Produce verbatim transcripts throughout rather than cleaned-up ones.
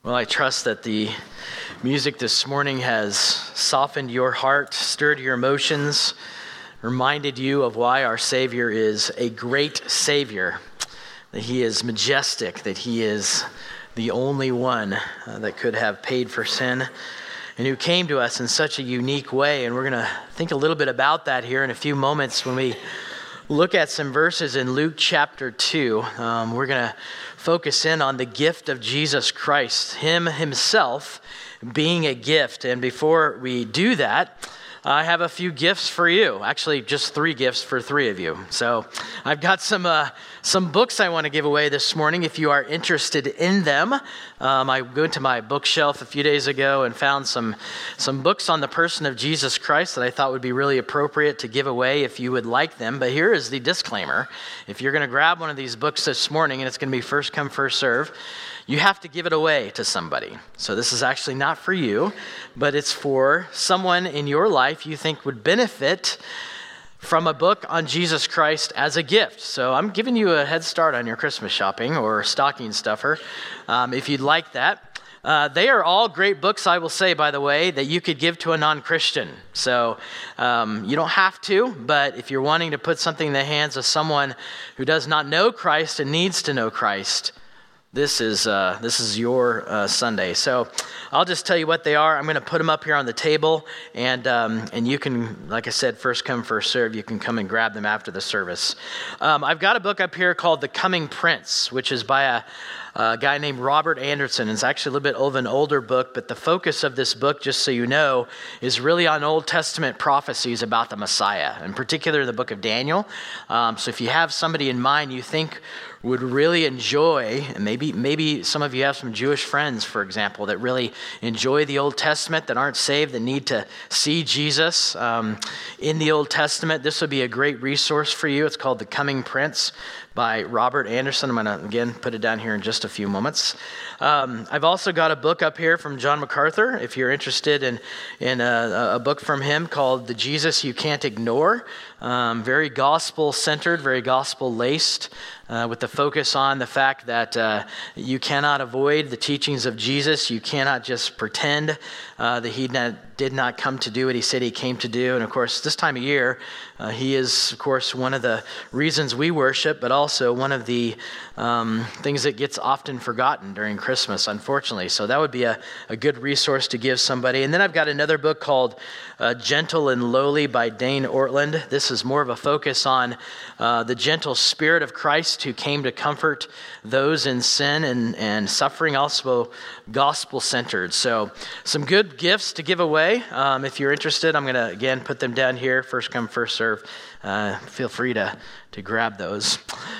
Well, I trust that the music this morning has softened your heart, stirred your emotions, reminded you of why our Savior is a great Savior, that He is majestic, that He is the only one uh, that could have paid for sin, and who came to us in such a unique way. And we're going to think a little bit about that here in a few moments when we look at some verses in Luke chapter two. Um, we're going to focus in on the gift of Jesus Christ, Him Himself being a gift. And before we do that, I have a few gifts for you. Actually, just three gifts for three of you. So I've got some uh, some books I want to give away this morning if you are interested in them. Um, I went to my bookshelf a few days ago and found some, some books on the person of Jesus Christ that I thought would be really appropriate to give away if you would like them. But here is the disclaimer. If you're going to grab one of these books this morning, and it's going to be first come, first serve, you have to give it away to somebody. So this is actually not for you, but it's for someone in your life you think would benefit from a book on Jesus Christ as a gift. So I'm giving you a head start on your Christmas shopping or stocking stuffer, um, if you'd like that. Uh, they are all great books, I will say, by the way, that you could give to a non-Christian. So um, you don't have to, but if you're wanting to put something in the hands of someone who does not know Christ and needs to know Christ, This is uh, this is your uh, Sunday. So I'll just tell you what they are. I'm going to put them up here on the table, and um, and you can, like I said, first come, first serve. You can come and grab them after the service. Um, I've got a book up here called The Coming Prince, which is by a, a guy named Robert Anderson. It's actually a little bit of an older book, but the focus of this book, just so you know, is really on Old Testament prophecies about the Messiah, in particular the book of Daniel. Um, so if you have somebody in mind you think would really enjoy, and maybe maybe some of you have some Jewish friends, for example, that really enjoy the Old Testament, that aren't saved, that need to see Jesus um, in the Old Testament, this would be a great resource for you. It's called The Coming Prince by Robert Anderson. I'm going to, again, put it down here in just a few moments. Um, I've also got a book up here from John MacArthur, if you're interested in, in a, a book from him called The Jesus You Can't Ignore. Um, very gospel-centered, very gospel-laced, uh, with the focus on the fact that uh, you cannot avoid the teachings of Jesus. You cannot just pretend uh, that he not, did not come to do what he said he came to do. And of course, this time of year, uh, he is, of course, one of the reasons we worship, but also one of the um, things that gets often forgotten during Christmas, unfortunately. So that would be a, a good resource to give somebody. And then I've got another book called uh, Gentle and Lowly by Dane Ortland. This is more of a focus on uh, the gentle spirit of Christ who came to comfort those in sin and, and suffering, also gospel-centered. So some good gifts to give away. Um, if you're interested, I'm going to, again, put them down here. First come, first serve. Uh, feel free to, to grab those.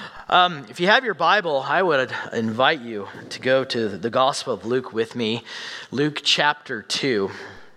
Um, if you have your Bible, I would invite you to go to the Gospel of Luke with me, Luke chapter two.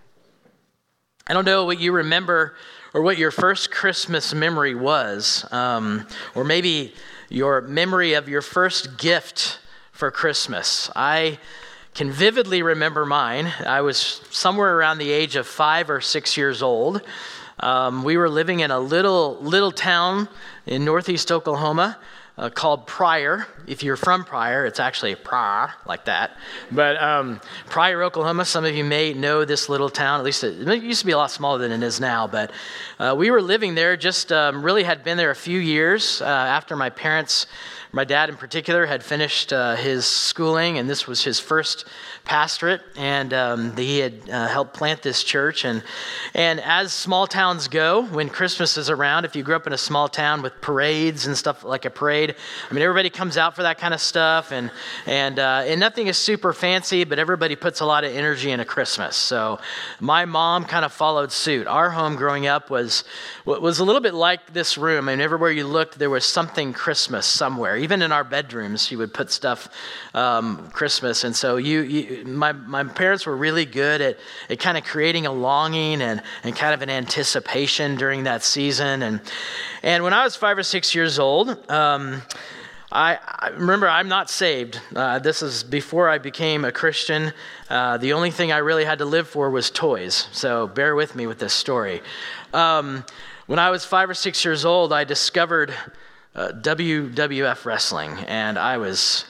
I don't know what you remember or what your first Christmas memory was, um, or maybe your memory of your first gift for Christmas. I can vividly remember mine. I was somewhere around the age of five or six years old. Um, we were living in a little little town in northeast Oklahoma uh, called Pryor. If you're from Pryor, it's actually Pryor, like that. But um, Pryor, Oklahoma, some of you may know this little town. At least it, it used to be a lot smaller than it is now. But uh, we were living there, just um, really had been there a few years uh, after my parents, my dad in particular, had finished uh, his schooling, and this was his first pastorate, and um, he had uh, helped plant this church. And and as small towns go, when Christmas is around, if you grew up in a small town with parades and stuff like a parade, I mean, everybody comes out for that kind of stuff, and and uh, and nothing is super fancy, but everybody puts a lot of energy into Christmas. So my mom kind of followed suit. Our home growing up was was a little bit like this room. I mean, everywhere you looked, there was something Christmas somewhere. Even in our bedrooms, she would put stuff um, Christmas, and so you. you My my parents were really good at, at kind of creating a longing and, and kind of an anticipation during that season. And and when I was five or six years old, um, I, I remember I'm not saved. Uh, this is before I became a Christian. Uh, the only thing I really had to live for was toys. So bear with me with this story. Um, when I was five or six years old, I discovered uh, W W F wrestling, and I was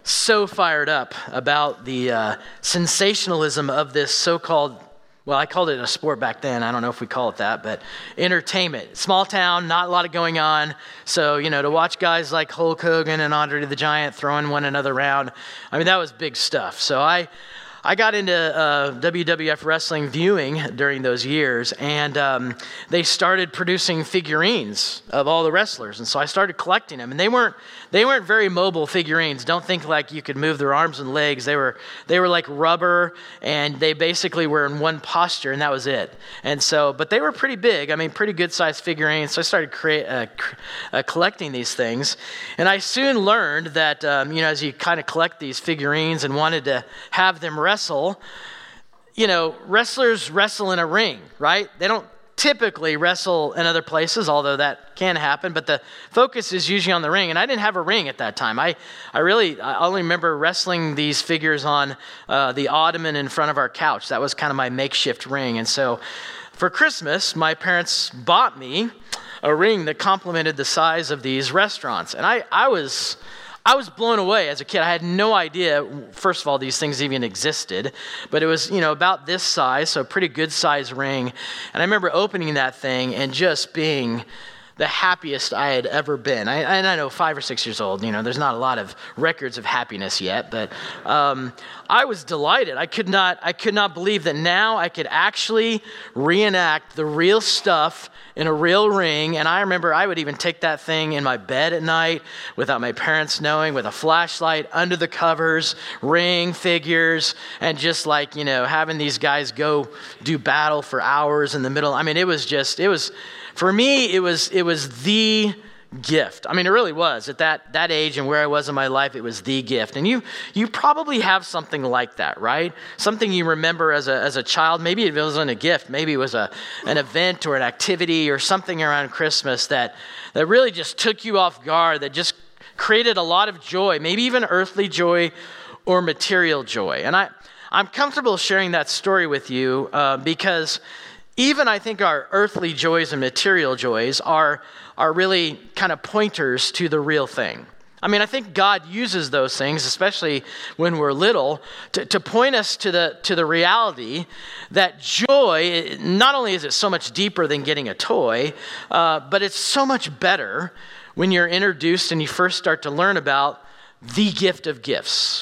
so fired up about the uh, sensationalism of this so-called, well, I called it a sport back then. I don't know if we call it that, but entertainment. Small town, not a lot of going on. So, you know, to watch guys like Hulk Hogan and Andre the Giant throwing one another around, I mean, that was big stuff. So I I got into uh, W W F wrestling viewing during those years, and um, they started producing figurines of all the wrestlers, and so I started collecting them. And they weren't they weren't very mobile figurines. Don't think like you could move their arms and legs. They were they were like rubber, and they basically were in one posture, and that was it. And so, but they were pretty big. I mean, pretty good sized figurines. So I started create, uh, uh, collecting these things, and I soon learned that um, you know, as you kind of collect these figurines and wanted to have them wrestle, you know, wrestlers wrestle in a ring, right? They don't typically wrestle in other places, although that can happen, but the focus is usually on the ring. And I didn't have a ring at that time. I, I really, I only remember wrestling these figures on uh, the ottoman in front of our couch. That was kind of my makeshift ring. And so for Christmas, my parents bought me a ring that complemented the size of these restaurants. And I, I was... I was blown away as a kid. I had no idea, first of all, these things even existed, but it was, you know, about this size, so a pretty good size ring. And I remember opening that thing and just being the happiest I had ever been. I, and I know five or six years old, you know, there's not a lot of records of happiness yet, but um, I was delighted. I could not, I could not believe that now I could actually reenact the real stuff in a real ring. And I remember I would even take that thing in my bed at night without my parents knowing, with a flashlight under the covers, ring figures, and just like, you know, having these guys go do battle for hours in the middle. I mean, it was just, it was, for me, it was it was the gift. I mean, it really was. At that that age and where I was in my life, it was the gift. And you you probably have something like that, right? Something you remember as a as a child. Maybe it wasn't a gift. Maybe it was a an event or an activity or something around Christmas that that really just took you off guard, that just created a lot of joy, maybe even earthly joy or material joy. And I, I'm comfortable sharing that story with you uh, because even I think our earthly joys and material joys are, are really kind of pointers to the real thing. I mean, I think God uses those things, especially when we're little, to, to point us to the to the reality that joy, not only is it so much deeper than getting a toy, uh, but it's so much better when you're introduced and you first start to learn about the gift of gifts.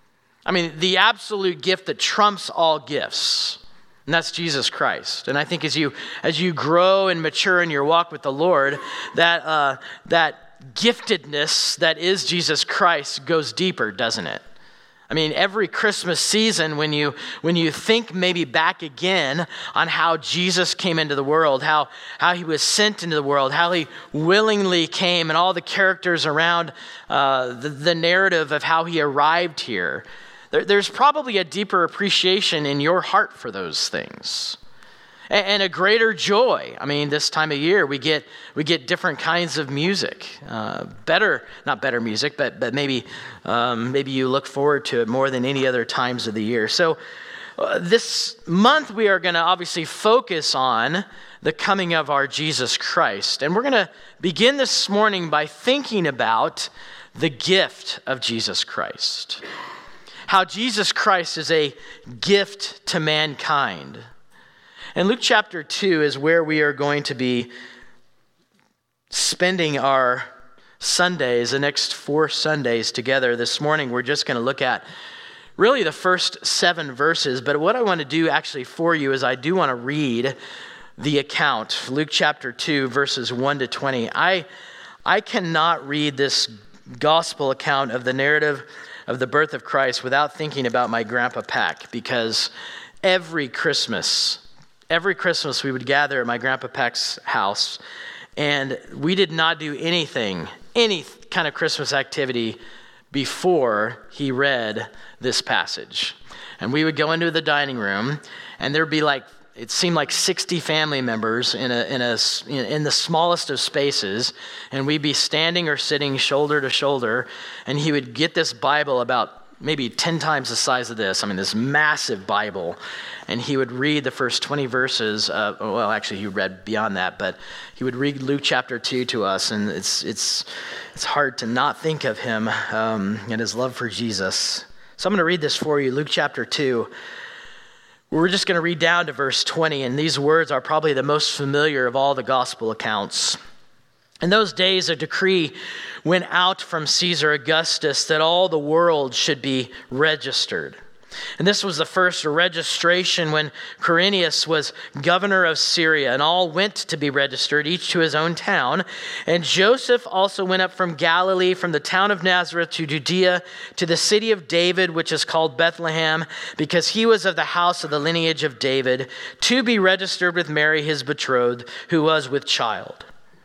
I mean, the absolute gift that trumps all gifts. And that's Jesus Christ. And I think as you as you grow and mature in your walk with the Lord, that uh, that giftedness that is Jesus Christ goes deeper, doesn't it? I mean, every Christmas season, when you when you think maybe back again on how Jesus came into the world, how how he was sent into the world, how he willingly came, and all the characters around uh, the, the narrative of how he arrived here. There's probably a deeper appreciation in your heart for those things, and a greater joy. I mean, this time of year we get we get different kinds of music, uh, better not better music, but but maybe um, maybe you look forward to it more than any other times of the year. So uh, this month we are going to obviously focus on the coming of our Jesus Christ, and we're going to begin this morning by thinking about the gift of Jesus Christ. How Jesus Christ is a gift to mankind. And Luke chapter two is where we are going to be spending our Sundays, the next four Sundays together. This morning we're just going to look at really the first seven verses. But what I want to do actually for you is I do want to read the account, Luke chapter two, verses one to twenty. I, I cannot read this gospel account of the narrative of the birth of Christ without thinking about my grandpa Pack, because every Christmas, every Christmas we would gather at my grandpa Pack's house, and we did not do anything, any kind of Christmas activity before he read this passage. And we would go into the dining room, and there'd be like, it seemed like sixty family members in a in a in the smallest of spaces, and we'd be standing or sitting shoulder to shoulder, and he would get this Bible about maybe ten times the size of this. I mean, this massive Bible. And he would read the first twenty verses. Uh, well, actually, he read beyond that, but he would read Luke chapter two to us. And it's it's it's hard to not think of him um, and his love for Jesus. So I'm going to read this for you, Luke chapter two. We're just going to read down to verse twenty, and these words are probably the most familiar of all the gospel accounts. In those days, a decree went out from Caesar Augustus that all the world should be registered. And this was the first registration when Quirinius was governor of Syria, and all went to be registered, each to his own town. And Joseph also went up from Galilee, from the town of Nazareth to Judea, to the city of David, which is called Bethlehem, because he was of the house of the lineage of David, to be registered with Mary, his betrothed, who was with child.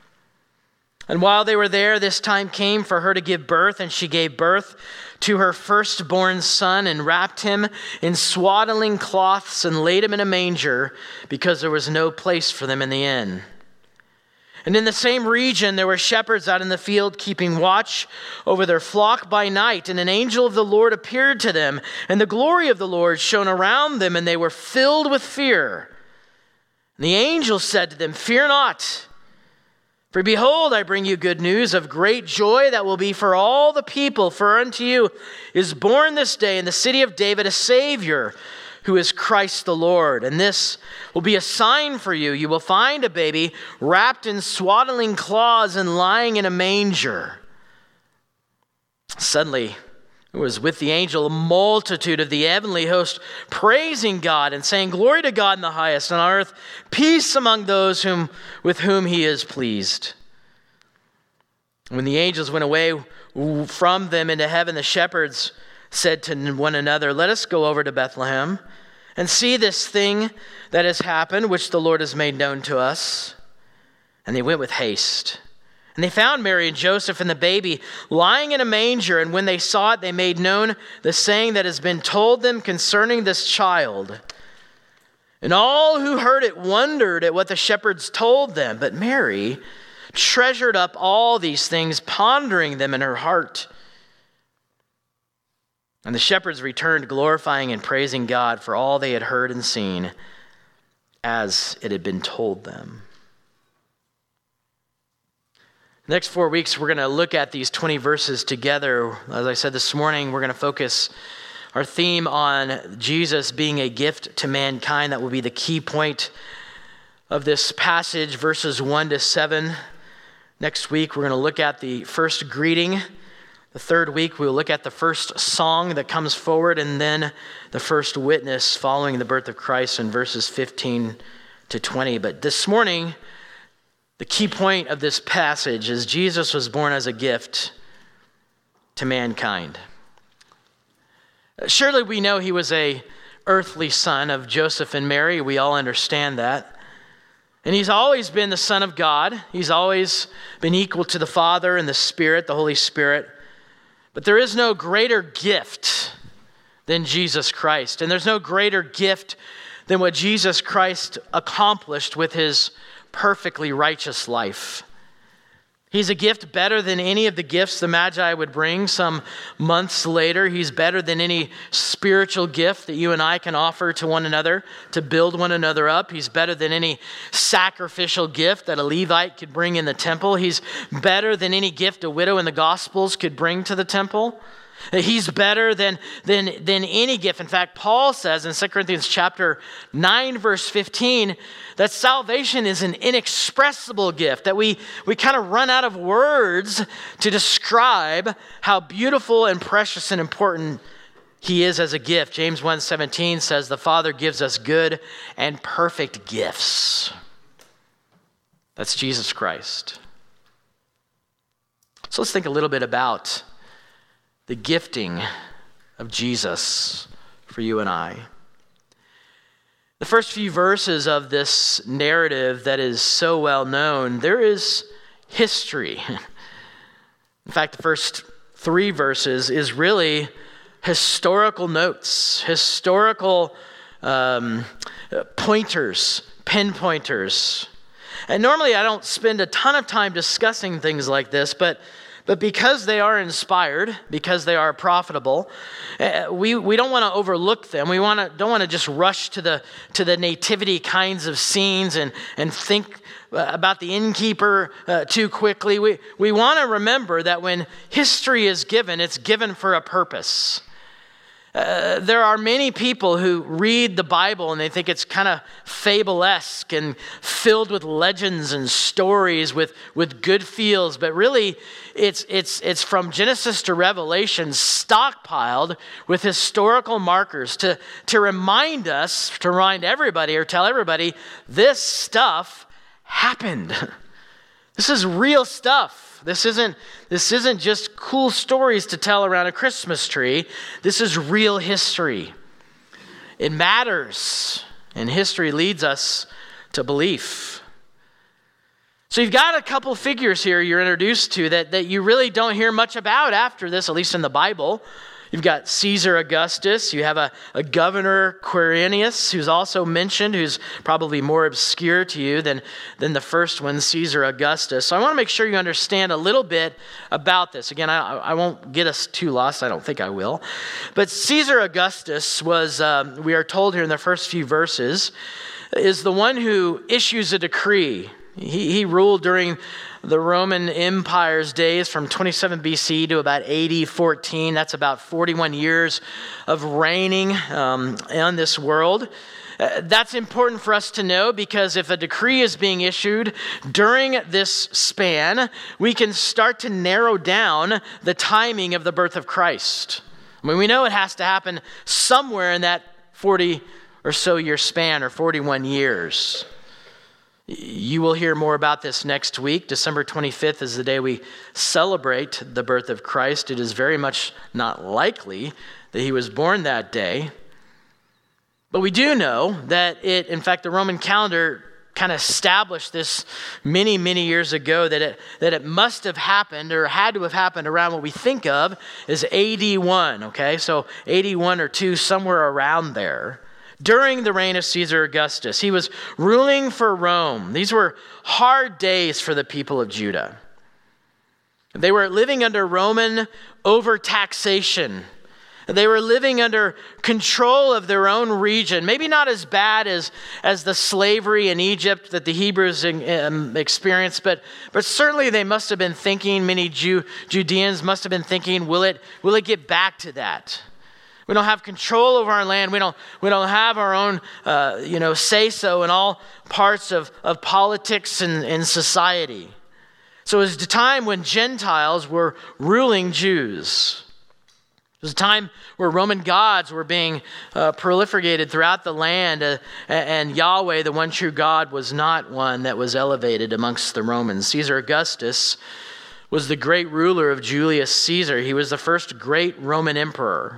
And while they were there, this time came for her to give birth, and she gave birth to her firstborn son and wrapped him in swaddling cloths and laid him in a manger because there was no place for them in the inn. And in the same region, there were shepherds out in the field keeping watch over their flock by night. And an angel of the Lord appeared to them, and the glory of the Lord shone around them, and they were filled with fear. And the angel said to them, "Fear not. For behold, I bring you good news of great joy that will be for all the people. For unto you is born this day in the city of David a Savior, who is Christ the Lord. And this will be a sign for you. You will find a baby wrapped in swaddling cloths and lying in a manger." Suddenly, there was with the angel a multitude of the heavenly host praising God and saying, "Glory to God in the highest, and on earth peace among those whom with whom he is pleased." When the angels went away from them into heaven, the shepherds said to one another, "Let us go over to Bethlehem and see this thing that has happened, which the Lord has made known to us." And they went with haste. And they found Mary and Joseph and the baby lying in a manger. And when they saw it, they made known the saying that has been told them concerning this child. And all who heard it wondered at what the shepherds told them. But Mary treasured up all these things, pondering them in her heart. And the shepherds returned, glorifying and praising God for all they had heard and seen, as it had been told them. The next four weeks, we're going to look at these twenty verses together. As I said this morning, we're going to focus our theme on Jesus being a gift to mankind. That will be the key point of this passage, verses one to seven. Next week, we're going to look at the first greeting. The third week, we'll look at the first song that comes forward, and then the first witness following the birth of Christ in verses fifteen to twenty. But this morning, the key point of this passage is Jesus was born as a gift to mankind. Surely we know he was a earthly son of Joseph and Mary. We all understand that. And he's always been the Son of God. He's always been equal to the Father and the Spirit, the Holy Spirit. But there is no greater gift than Jesus Christ. And there's no greater gift than what Jesus Christ accomplished with his perfectly righteous life. He's a gift better than any of the gifts the Magi would bring some months later. He's better than any spiritual gift that you and I can offer to one another to build one another up. He's better than any sacrificial gift that a Levite could bring in the temple. He's better than any gift a widow in the Gospels could bring to the temple. He's better than, than, than any gift. In fact, Paul says in Second Corinthians chapter nine, verse fifteen, that salvation is an inexpressible gift, that we, we kind of run out of words to describe how beautiful and precious and important he is as a gift. James one seventeen says the Father gives us good and perfect gifts. That's Jesus Christ. So let's think a little bit about the gifting of Jesus for you and I. The first few verses of this narrative that is so well known, there is history. In fact, the first three verses is really historical notes, historical um, pointers, pinpointers. And normally I don't spend a ton of time discussing things like this, but But because they are inspired, because they are profitable, uh, we, we don't want to overlook them. We want to don't want to just rush to the to the nativity kinds of scenes and and think about the innkeeper uh, too quickly. We we want to remember that when history is given, it's given for a purpose. Uh, there are many people who read the Bible and they think it's kind of fable-esque and filled with legends and stories with, with good feels, but really it's, it's, it's from Genesis to Revelation stockpiled with historical markers to, to remind us, to remind everybody or tell everybody this stuff happened. This is real stuff. This isn't, this isn't just cool stories to tell around a Christmas tree. This is real history. It matters, and history leads us to belief. So you've got a couple figures here you're introduced to that, that you really don't hear much about after this, at least in the Bible. You've got Caesar Augustus. You have a, a governor, Quirinius, who's also mentioned, who's probably more obscure to you than, than the first one, Caesar Augustus. So I want to make sure you understand a little bit about this. Again, I, I won't get us too lost. I don't think I will. But Caesar Augustus was, um, we are told here in the first few verses, is the one who issues a decree. He, he ruled during the Roman Empire's days from twenty-seven B C to about A D fourteen. That's about forty-one years of reigning um, in this world. Uh, that's important for us to know because if a decree is being issued during this span, we can start to narrow down the timing of the birth of Christ. I mean, we know it has to happen somewhere in that forty or so year span or forty-one years. You will hear more about this next week. December twenty-fifth is the day we celebrate the birth of Christ. It is very much not likely that he was born that day. But we do know that it, in fact, the Roman calendar kind of established this many, many years ago that it, that it must have happened or had to have happened around what we think of as A D one, okay? So A D one or two, somewhere around there. During the reign of Caesar Augustus, he was ruling for Rome. These were hard days for the people of Judah. They were living under Roman overtaxation. They were living under control of their own region. Maybe not as bad as, as the slavery in Egypt that the Hebrews um, experienced, but, but certainly they must have been thinking, many Jew, Judeans must have been thinking, will it, will it get back to that? We don't have control over our land. We don't, we don't have our own, uh, you know, say-so in all parts of, of politics and, and society. So it was a time when Gentiles were ruling Jews. It was a time where Roman gods were being uh, proliferated throughout the land, uh, and Yahweh, the one true God, was not one that was elevated amongst the Romans. Caesar Augustus was the great ruler of Julius Caesar. He was the first great Roman emperor.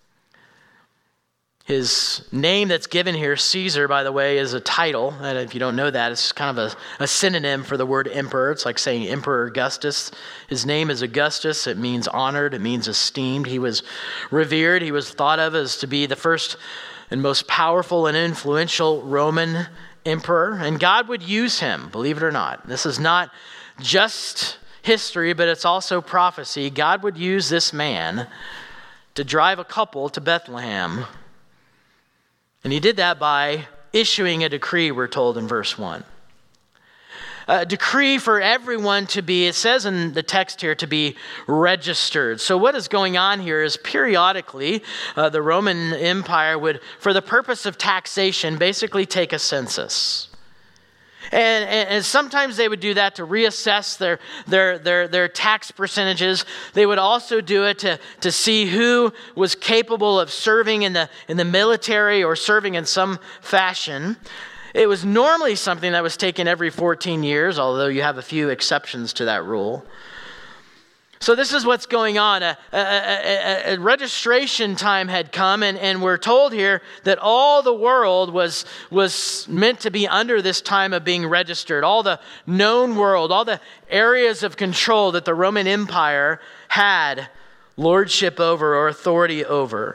His name that's given here, Caesar, by the way, is a title. And if you don't know that, it's kind of a, a synonym for the word emperor. It's like saying Emperor Augustus. His name is Augustus. It means honored. It means esteemed. He was revered. He was thought of as to be the first and most powerful and influential Roman emperor. And God would use him, believe it or not. This is not just history, but it's also prophecy. God would use this man to drive a couple to Bethlehem. And he did that by issuing a decree, we're told in verse one. A decree for everyone to be, it says in the text here, to be registered. So what is going on here is periodically uh, the Roman Empire would, for the purpose of taxation, basically take a census. And, and, and sometimes they would do that to reassess their, their, their, their tax percentages. They would also do it to, to see who was capable of serving in the, in the military or serving in some fashion. It was normally something that was taken every fourteen years, although you have a few exceptions to that rule. So this is what's going on. A, a, a, a registration time had come, and, and we're told here that all the world was, was meant to be under this time of being registered. All the known world, all the areas of control that the Roman Empire had lordship over or authority over.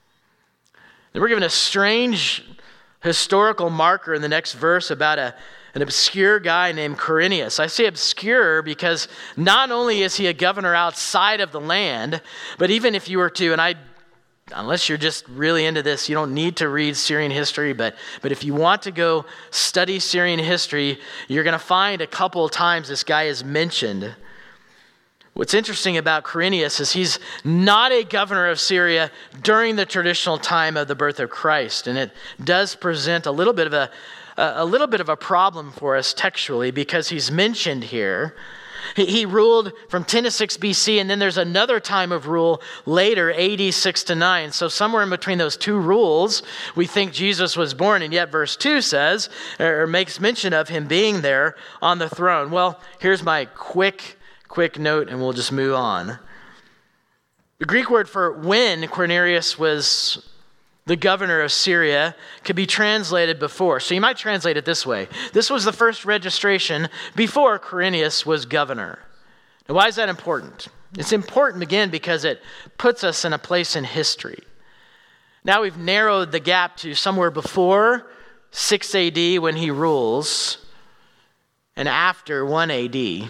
And we're given a strange historical marker in the next verse about a, an obscure guy named Quirinius. I say obscure because not only is he a governor outside of the land, but even if you were to, and I, unless you're just really into this, you don't need to read Syrian history, but, but if you want to go study Syrian history, you're going to find a couple of times this guy is mentioned. What's interesting about Quirinius is he's not a governor of Syria during the traditional time of the birth of Christ, and it does present a little bit of a a little bit of a problem for us textually because he's mentioned here. He, he ruled from ten to six B C, and then there's another time of rule later, A D six to nine. So somewhere in between those two rules, we think Jesus was born, and yet verse two says, or makes mention of him being there on the throne. Well, here's my quick Quick note, and we'll just move on. The Greek word for when Quirinius was the governor of Syria could be translated before. So you might translate it this way. This was the first registration before Quirinius was governor. Now, why is that important? It's important, again, because it puts us in a place in history. Now we've narrowed the gap to somewhere before six A D when he rules, and after one A D.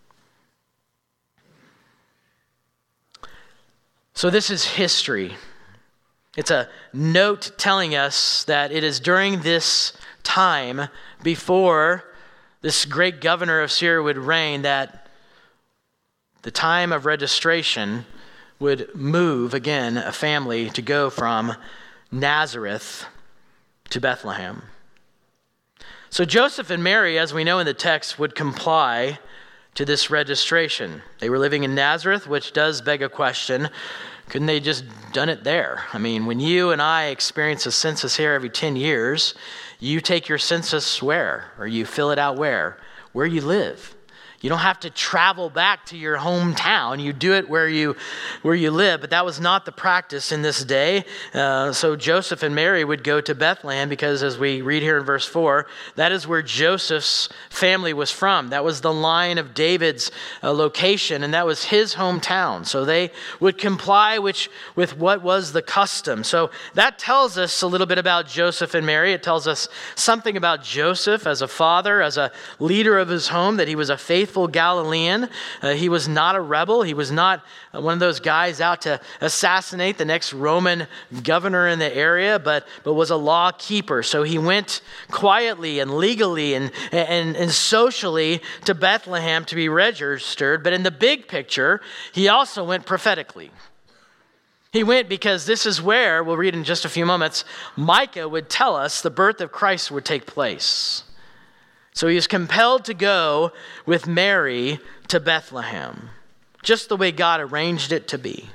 So this is history. It's a note telling us that it is during this time before this great governor of Syria would reign that the time of registration would move, again, a family to go from Nazareth to Bethlehem. So Joseph and Mary, as we know in the text, would comply to this registration. They were living in Nazareth, which does beg a question. Couldn't they just done it there? I mean, when you and I experience a census here every ten years, you take your census where? Or you fill it out where? Where you live. You don't have to travel back to your hometown. You do it where you where you live. But that was not the practice in this day. Uh, so Joseph and Mary would go to Bethlehem because, as we read here in verse four, that is where Joseph's family was from. That was the line of David's uh, location, and that was his hometown. So they would comply which, with what was the custom. So that tells us a little bit about Joseph and Mary. It tells us something about Joseph as a father, as a leader of his home, that he was a faithful Galilean. Uh, he was not a rebel. He was not uh, one of those guys out to assassinate the next Roman governor in the area, but, but was a law keeper. So he went quietly and legally and, and, and socially to Bethlehem to be registered. But in the big picture, he also went prophetically. He went because this is where, we'll read in just a few moments, Micah would tell us the birth of Christ would take place. So he is compelled to go with Mary to Bethlehem, just the way God arranged it to be.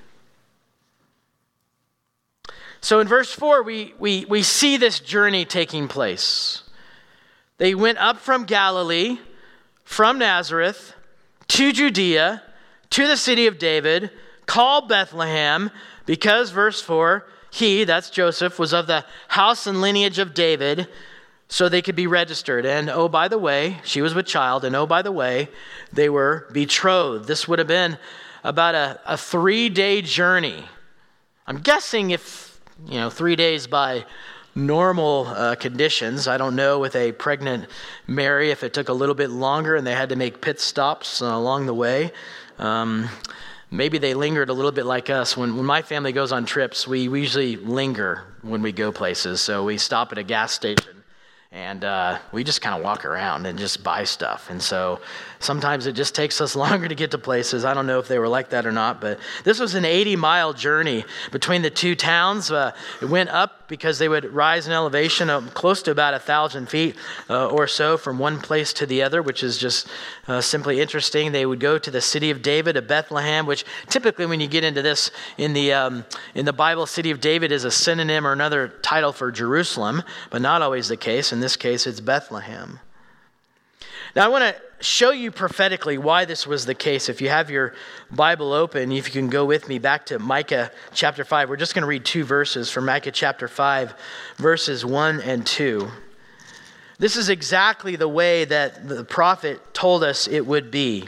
So in verse four, we, we, we see this journey taking place. They went up from Galilee, from Nazareth, to Judea, to the city of David, called Bethlehem, because, verse four, he, that's Joseph, was of the house and lineage of David, so they could be registered. And oh, by the way, she was with child. And oh, by the way, they were betrothed. This would have been about a, a three-day journey. I'm guessing if, you know, three days by normal uh, conditions. I don't know with a pregnant Mary if it took a little bit longer and they had to make pit stops uh, along the way. Um, maybe they lingered a little bit like us. When, when my family goes on trips, we, we usually linger when we go places. So we stop at a gas station. And uh, we just kind of walk around and just buy stuff. And so sometimes it just takes us longer to get to places. I don't know if they were like that or not, but this was an eighty-mile journey between the two towns. Uh, it went up because they would rise in elevation of close to about a thousand feet uh, or so from one place to the other, which is just uh, simply interesting. They would go to the city of David, of Bethlehem, which typically when you get into this in the um, in the Bible, city of David is a synonym or another title for Jerusalem, but not always the case. In this case, it's Bethlehem. Now, I want to show you prophetically why this was the case. If you have your Bible open, if you can go with me back to Micah chapter five. We're just going to read two verses from Micah chapter five, verses one and two. This is exactly the way that the prophet told us it would be.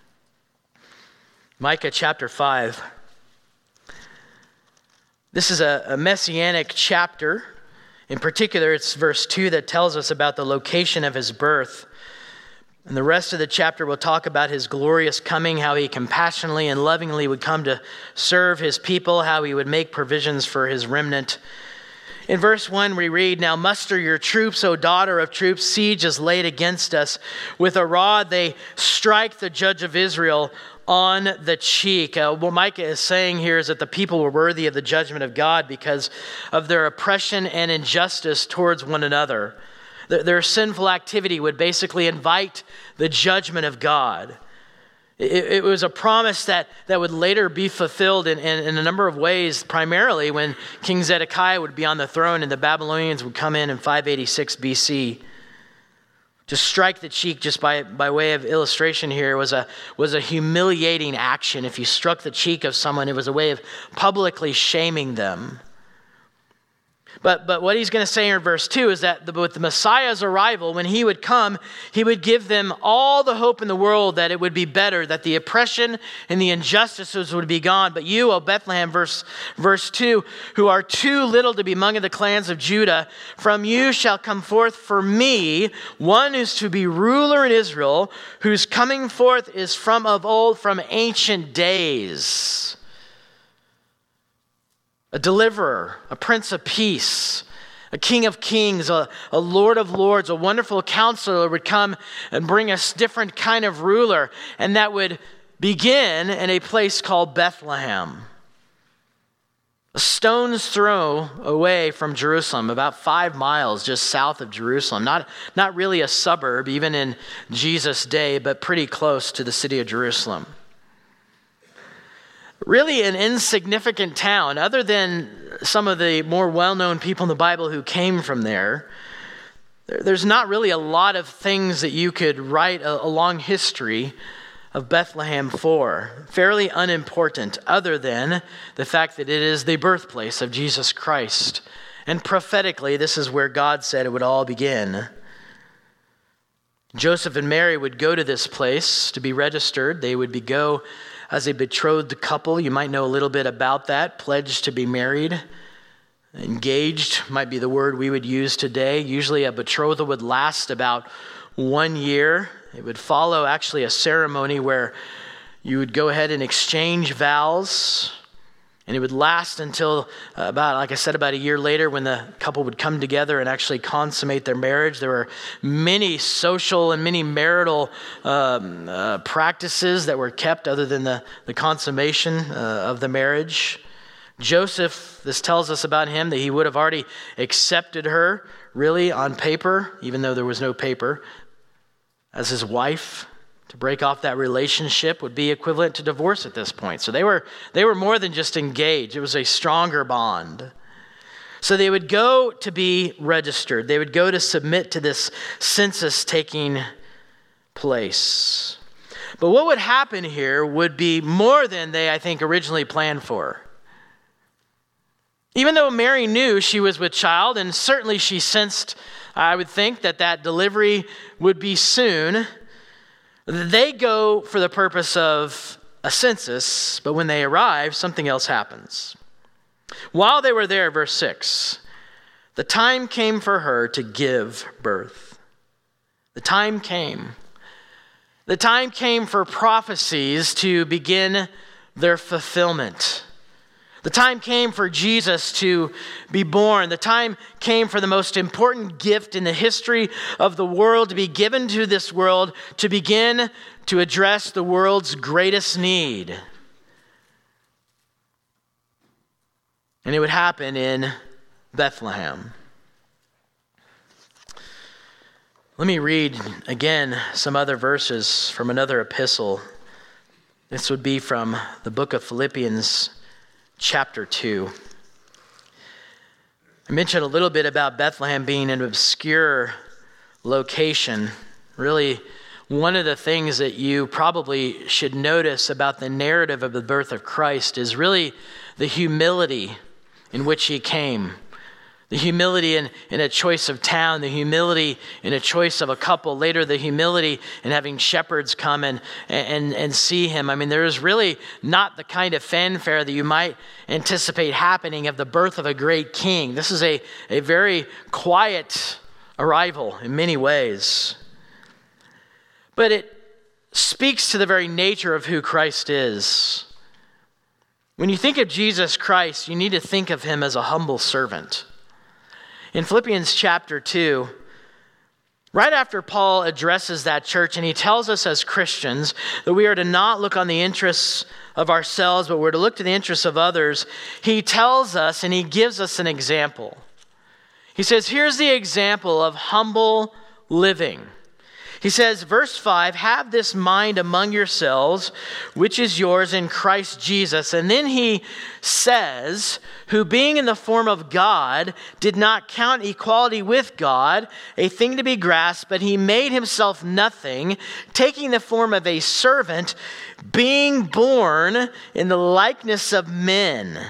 Micah chapter five. This is a, a messianic chapter. In particular, it's verse two that tells us about the location of his birth. And the rest of the chapter will talk about his glorious coming, how he compassionately and lovingly would come to serve his people, how he would make provisions for his remnant. In verse one, we read, "Now muster your troops, O daughter of troops. Siege is laid against us. With a rod they strike the judge of Israel on the cheek." Uh, what Micah is saying here is that the people were worthy of the judgment of God because of their oppression and injustice towards one another. Their, their sinful activity would basically invite the judgment of God. It, it was a promise that, that would later be fulfilled in, in, in a number of ways, primarily when King Zedekiah would be on the throne and the Babylonians would come in in five eighty-six B C. To strike the cheek, just by, by way of illustration here, was a, was a humiliating action. If you struck the cheek of someone, it was a way of publicly shaming them. But but what he's going to say in verse two is that the, with the Messiah's arrival, when he would come, he would give them all the hope in the world that it would be better, that the oppression and the injustices would be gone. But you, O Bethlehem, verse, verse two, who are too little to be among the clans of Judah, from you shall come forth for me one who's to be ruler in Israel, whose coming forth is from of old, from ancient days. A deliverer, a prince of peace, a king of kings, a, a lord of lords, a wonderful counselor would come and bring us different kind of ruler. And that would begin in a place called Bethlehem. A stone's throw away from Jerusalem, about five miles just south of Jerusalem. Not, not really a suburb, even in Jesus' day, but pretty close to the city of Jerusalem. Really an insignificant town, other than some of the more well-known people in the Bible who came from there. There's not really a lot of things that you could write a, a long history of Bethlehem for. Fairly unimportant, other than the fact that it is the birthplace of Jesus Christ. And prophetically, this is where God said it would all begin. Joseph and Mary would go to this place to be registered. They would be go as a betrothed couple. You might know a little bit about that. Pledged to be married. Engaged might be the word we would use today. Usually a betrothal would last about one year. It would follow actually a ceremony where you would go ahead and exchange vows. And it would last until about, like I said, about a year later when the couple would come together and actually consummate their marriage. There were many social and many marital um, uh, practices that were kept other than the, the consummation uh, of the marriage. Joseph, this tells us about him that he would have already accepted her, really, on paper, even though there was no paper, as his wife. To break off that relationship would be equivalent to divorce at this point. So they were they were more than just engaged. It was a stronger bond. So they would go to be registered. They would go to submit to this census taking place. But what would happen here would be more than they, I think, originally planned for. Even though Mary knew she was with child, and certainly she sensed, I would think, that that delivery would be soon, they go for the purpose of a census, but when they arrive, something else happens. While they were there, verse six, the time came for her to give birth. The time came. The time came for prophecies to begin their fulfillment. The time came for Jesus to be born. The time came for the most important gift in the history of the world to be given to this world, to begin to address the world's greatest need. And it would happen in Bethlehem. Let me read again some other verses from another epistle. This would be from the book of Philippians, chapter two. I mentioned a little bit about Bethlehem being an obscure location. Really, one of the things that you probably should notice about the narrative of the birth of Christ is really the humility in which he came. The humility in, in a choice of town, the humility in a choice of a couple, later the humility in having shepherds come and, and, and see him. I mean, there is really not the kind of fanfare that you might anticipate happening of the birth of a great king. This is a, a very quiet arrival in many ways. but it speaks to the very nature of who Christ is. When you think of Jesus Christ, you need to think of him as a humble servant. In Philippians chapter two, right after Paul addresses that church, and he tells us as Christians that we are to not look on the interests of ourselves, but we're to look to the interests of others, he tells us and he gives us an example. He says, here's the example of humble living. He says, verse five, have this mind among yourselves, which is yours in Christ Jesus. And then he says, who being in the form of God, did not count equality with God a thing to be grasped, but he made himself nothing, taking the form of a servant, being born in the likeness of men.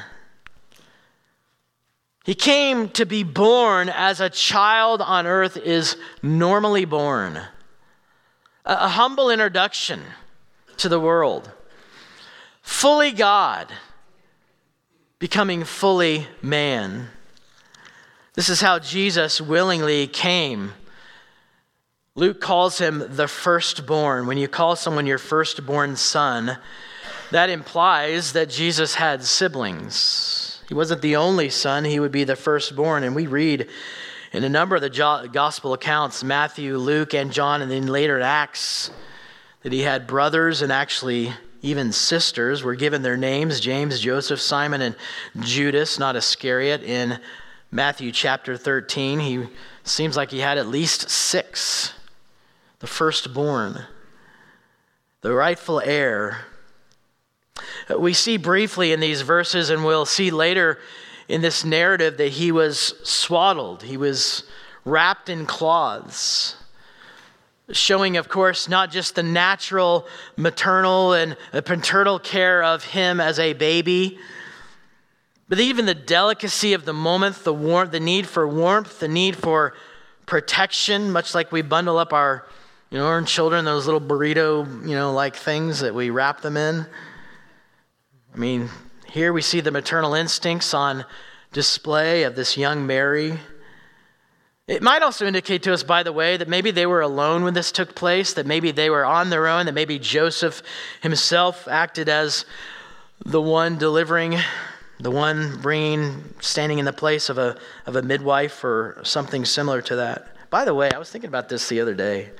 He came to be born as a child on earth is normally born. A humble introduction to the world. Fully God, becoming fully man. This is how Jesus willingly came. Luke calls him the firstborn. When you call someone your firstborn son, that implies that Jesus had siblings. He wasn't the only son, he would be the firstborn. And we read in a number of the gospel accounts, Matthew, Luke, and John, and then later in Acts, that he had brothers and actually even sisters were given their names, James, Joseph, Simon, and Judas, not Iscariot. In Matthew chapter thirteen, he seems like he had at least six. The firstborn, the rightful heir. We see briefly in these verses, and we'll see later in this narrative, that he was swaddled. He was wrapped in cloths. Showing, of course, not just the natural maternal and paternal care of him as a baby, but even the delicacy of the moment, the warmth, the need for warmth, the need for protection, much like we bundle up our, you know, our children, those little burrito, you know, like things that we wrap them in. I mean, here we see the maternal instincts on display of this young Mary. It might also indicate to us, by the way, that maybe they were alone when this took place, that maybe they were on their own, that maybe Joseph himself acted as the one delivering, the one bringing, standing in the place of a, of a midwife or something similar to that. By the way, I was thinking about this the other day.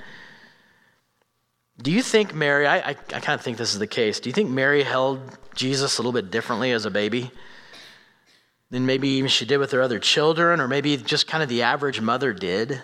Do you think Mary, I, I, I kind of think this is the case, do you think Mary held Jesus a little bit differently as a baby than maybe even she did with her other children, or maybe just kind of the average mother did?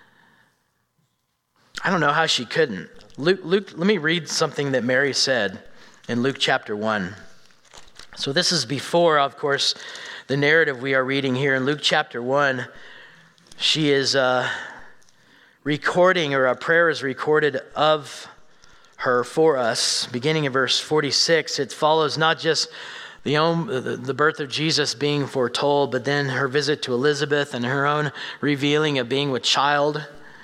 I don't know how she couldn't. Luke, Luke, let me read something that Mary said in Luke chapter one. So this is before, of course, the narrative we are reading here in Luke chapter one. She is uh, recording, or a prayer is recorded of her for us. Beginning in verse forty-six, it follows not just the, own, the birth of Jesus being foretold, but then her visit to Elizabeth and her own revealing of being with child.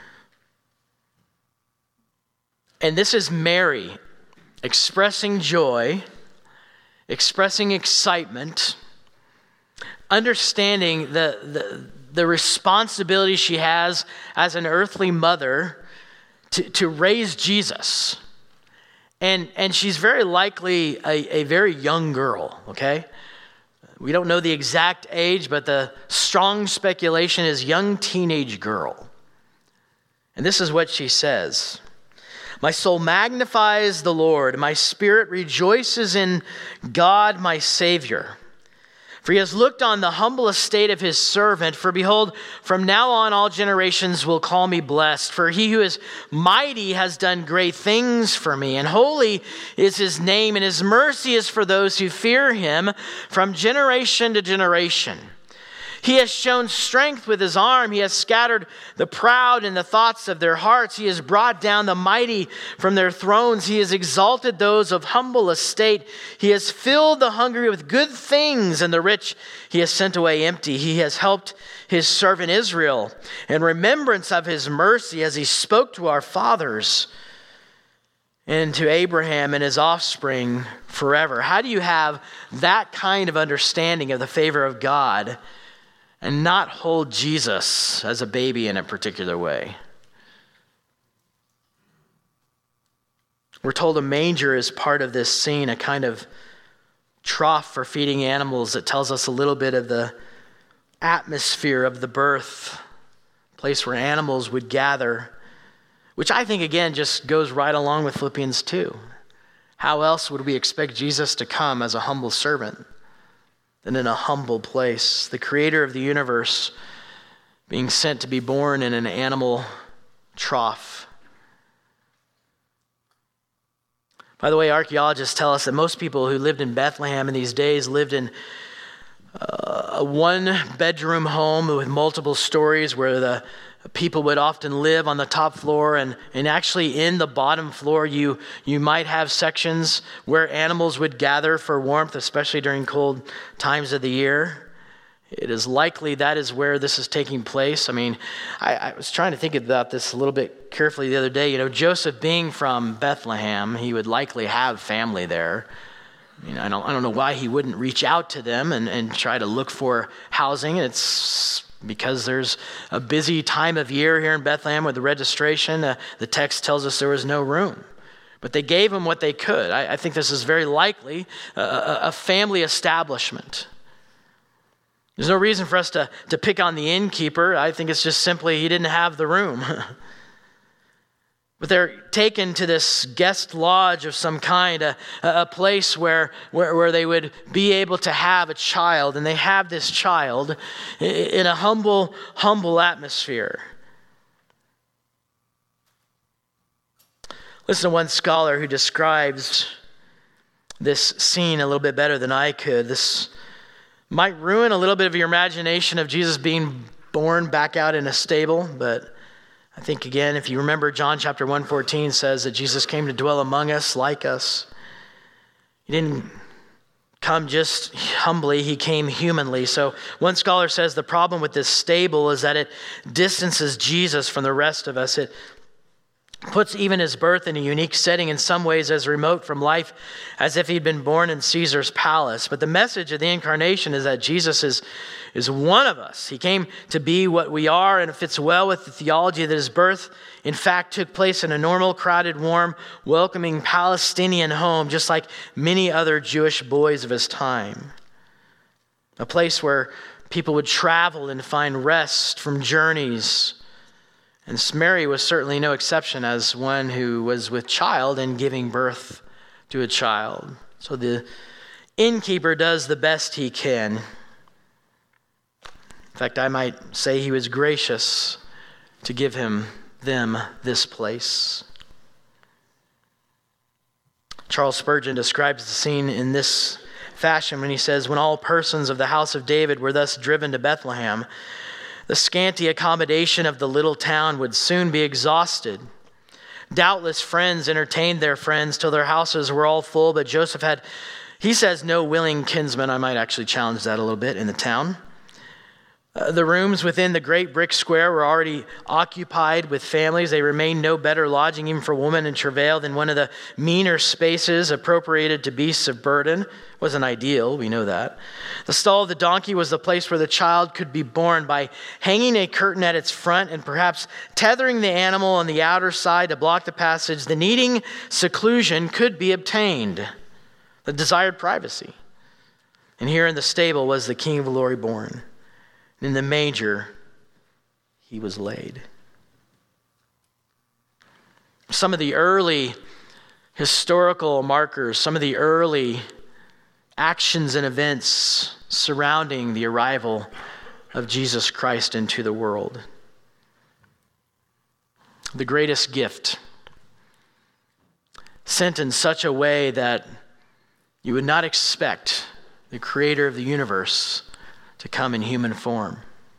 And this is Mary expressing joy, expressing excitement, understanding the, the, the responsibility she has as an earthly mother to, to raise Jesus. And, and she's very likely a, a very young girl, okay? We don't know the exact age, but the strong speculation is young teenage girl. And this is what she says. My soul magnifies the Lord. My spirit rejoices in God, my Savior. For he has looked on the humble estate of his servant. For behold, from now on all generations will call me blessed. For he who is mighty has done great things for me. And holy is his name, and his mercy is for those who fear him from generation to generation. He has shown strength with his arm. He has scattered the proud in the thoughts of their hearts. He has brought down the mighty from their thrones. He has exalted those of humble estate. He has filled the hungry with good things, and the rich he has sent away empty. He has helped his servant Israel in remembrance of his mercy, as he spoke to our fathers and to Abraham and his offspring forever. How do you have that kind of understanding of the favor of God and not hold Jesus as a baby in a particular way? We're told a manger is part of this scene, a kind of trough for feeding animals that tells us a little bit of the atmosphere of the birth, a place where animals would gather, which I think, again, just goes right along with Philippians two. How else would we expect Jesus to come as a humble servant than in a humble place? The creator of the universe being sent to be born in an animal trough. By the way, archaeologists tell us that most people who lived in Bethlehem in these days lived in uh, a one-bedroom home with multiple stories where the people would often live on the top floor, and, and actually in the bottom floor you, you might have sections where animals would gather for warmth, especially during cold times of the year. It is likely that is where this is taking place. I mean, I, I was trying to think about this a little bit carefully the other day. You know, Joseph being from Bethlehem, he would likely have family there. I mean, I don't, I don't know why he wouldn't reach out to them and, and try to look for housing. It's because there's a busy time of year here in Bethlehem with the registration. Uh, the text tells us there was no room. But they gave him what they could. I, I think this is very likely a, a, a family establishment. There's no reason for us to, to pick on the innkeeper. I think it's just simply he didn't have the room. But they're taken to this guest lodge of some kind, a, a place where, where, where they would be able to have a child. And they have this child in a humble, humble atmosphere. Listen to one scholar who describes this scene a little bit better than I could. This might ruin a little bit of your imagination of Jesus being born back out in a stable, but I think, again, if you remember, John chapter one fourteen says that Jesus came to dwell among us like us. He didn't come just humbly, he came humanly. So one scholar says the problem with this stable is that it distances Jesus from the rest of us. It puts even his birth in a unique setting, in some ways as remote from life as if he'd been born in Caesar's palace. But the message of the incarnation is that Jesus is, is one of us. He came to be what we are, and it fits well with the theology that his birth, in fact, took place in a normal, crowded, warm, welcoming Palestinian home, just like many other Jewish boys of his time. A place where people would travel and find rest from journeys. And Mary was certainly no exception as one who was with child and giving birth to a child. So the innkeeper does the best he can. In fact, I might say he was gracious to give him them this place. Charles Spurgeon describes the scene in this fashion when he says, "When all persons of the house of David were thus driven to Bethlehem, the scanty accommodation of the little town would soon be exhausted. Doubtless friends entertained their friends till their houses were all full, but Joseph had, he says, no willing kinsman." I might actually challenge that a little bit in the town. Uh, the rooms within the great brick square were already occupied with families. They remained no better lodging even for women in travail than one of the meaner spaces appropriated to beasts of burden. Wasn't ideal, we know that. The stall of the donkey was the place where the child could be born by hanging a curtain at its front and perhaps tethering the animal on the outer side to block the passage. The needing seclusion could be obtained, the desired privacy. And here in the stable was the King of Glory born. In the manger, he was laid. Some of the early historical markers, some of the early actions and events surrounding the arrival of Jesus Christ into the world. The greatest gift, sent in such a way that you would not expect the creator of the universe to come in human form.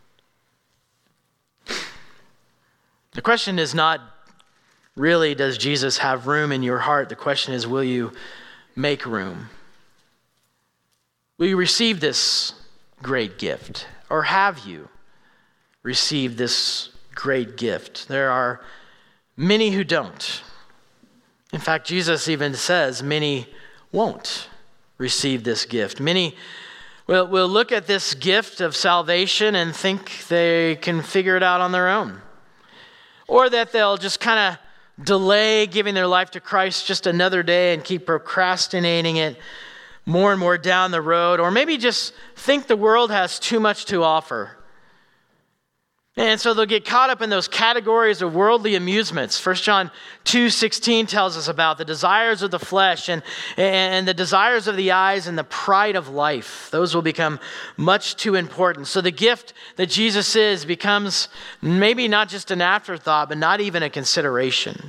The question is not really, does Jesus have room in your heart? The question is, will you make room? Will you receive this great gift? Or have you received this great gift? There are many who don't. In fact, Jesus even says many won't receive this gift. Many We'll, we'll look at this gift of salvation and think they can figure it out on their own. Or that they'll just kind of delay giving their life to Christ just another day and keep procrastinating it more and more down the road, or maybe just think the world has too much to offer. And so they'll get caught up in those categories of worldly amusements. First John two sixteen tells us about the desires of the flesh and, and the desires of the eyes and the pride of life. Those will become much too important. So the gift that Jesus is becomes maybe not just an afterthought, but not even a consideration.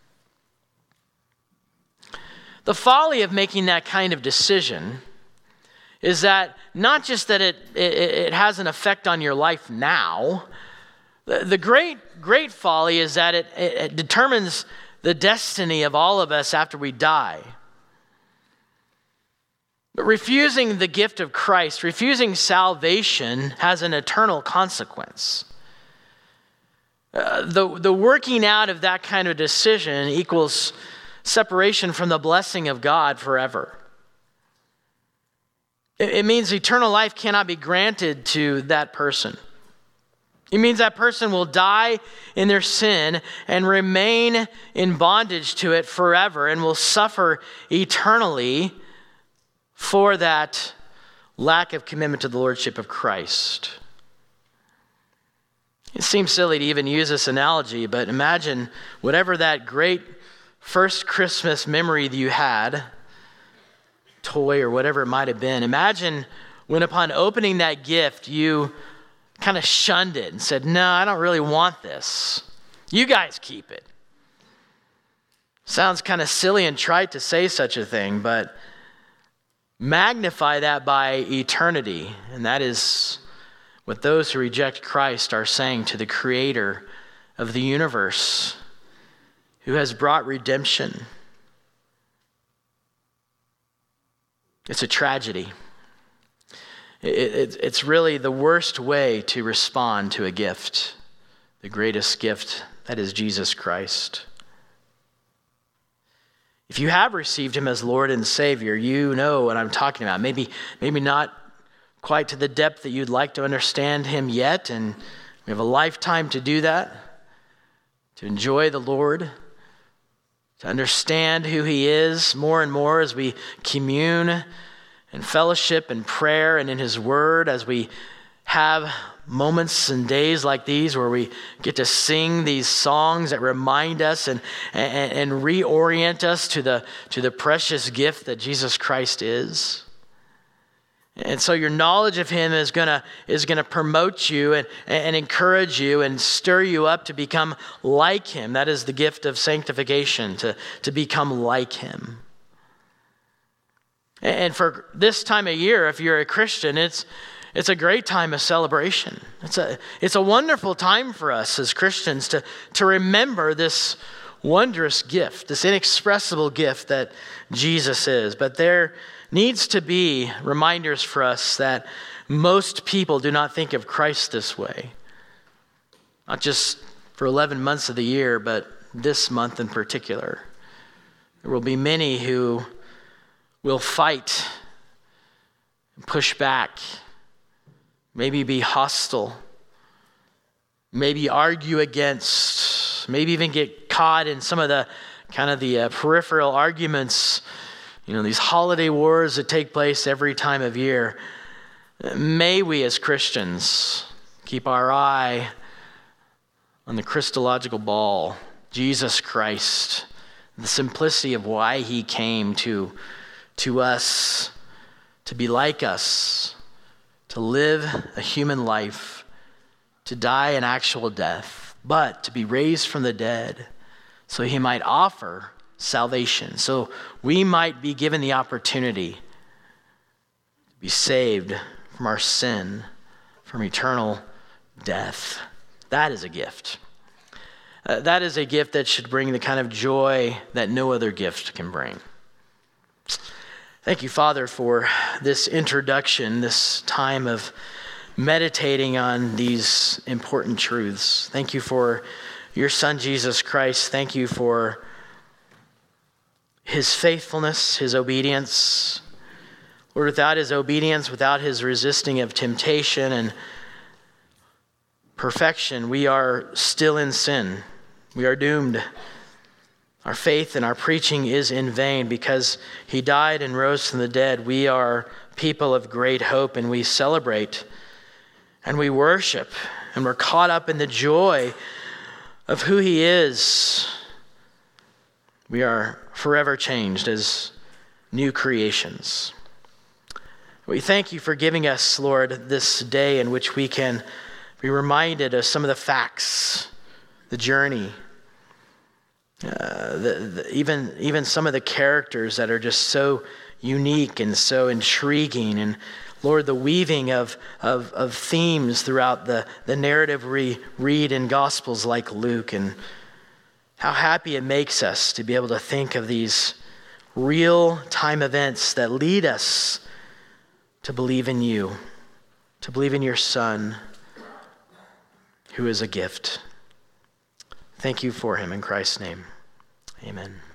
The folly of making that kind of decision is that not just that it, it, it has an effect on your life now. The great, great folly is that it, it determines the destiny of all of us after we die. But refusing the gift of Christ, refusing salvation, has an eternal consequence. Uh, the, the working out of that kind of decision equals separation from the blessing of God forever. It, it means eternal life cannot be granted to that person. It means that person will die in their sin and remain in bondage to it forever and will suffer eternally for that lack of commitment to the Lordship of Christ. It seems silly to even use this analogy, but imagine whatever that great first Christmas memory that you had, toy or whatever it might have been. Imagine when upon opening that gift, you kind of shunned it and said, no, I don't really want this. You guys keep it. Sounds kind of silly and trite to say such a thing, but magnify that by eternity. And that is what those who reject Christ are saying to the Creator of the universe, who has brought redemption. It's a tragedy. It, it, it's really the worst way to respond to a gift, the greatest gift, that is Jesus Christ. If you have received him as Lord and Savior, you know what I'm talking about. Maybe, maybe not quite to the depth that you'd like to understand him yet, and we have a lifetime to do that, to enjoy the Lord, to understand who he is more and more as we commune in fellowship and prayer and in his word, as we have moments and days like these where we get to sing these songs that remind us and, and, and reorient us to the, to the precious gift that Jesus Christ is. And so your knowledge of him is gonna is gonna promote you and, and encourage you and stir you up to become like him. That is the gift of sanctification, to, to become like him. And for this time of year, if you're a Christian, it's it's a great time of celebration. It's a it's a wonderful time for us as Christians to, to remember this wondrous gift, this inexpressible gift that Jesus is. But there needs to be reminders for us that most people do not think of Christ this way. Not just for eleven months of the year, but this month in particular. There will be many who will fight, push back, maybe be hostile, maybe argue against, maybe even get caught in some of the kind of the uh, peripheral arguments, you know, these holiday wars that take place every time of year. May we as Christians keep our eye on the Christological ball, Jesus Christ, the simplicity of why he came to to us, to be like us, to live a human life, to die an actual death, but to be raised from the dead so he might offer salvation, so we might be given the opportunity to be saved from our sin, from eternal death. That is a gift. Uh, that is a gift that should bring the kind of joy that no other gift can bring. Thank you, Father, for this introduction, this time of meditating on these important truths. Thank you for your Son, Jesus Christ. Thank you for his faithfulness, his obedience. Lord, without his obedience, without his resisting of temptation and perfection, we are still in sin. We are doomed. Our faith and our preaching is in vain because he died and rose from the dead. We are people of great hope, and we celebrate and we worship, and we're caught up in the joy of who he is. We are forever changed as new creations. We thank you for giving us, Lord, this day in which we can be reminded of some of the facts, the journey, uh, the, the, even, even some of the characters that are just so unique and so intriguing. And Lord, the weaving of, of, of themes throughout the, the narrative we read in Gospels like Luke, and how happy it makes us to be able to think of these real-time events that lead us to believe in you, to believe in your Son, who is a gift. Thank you for him in Christ's name. Amen.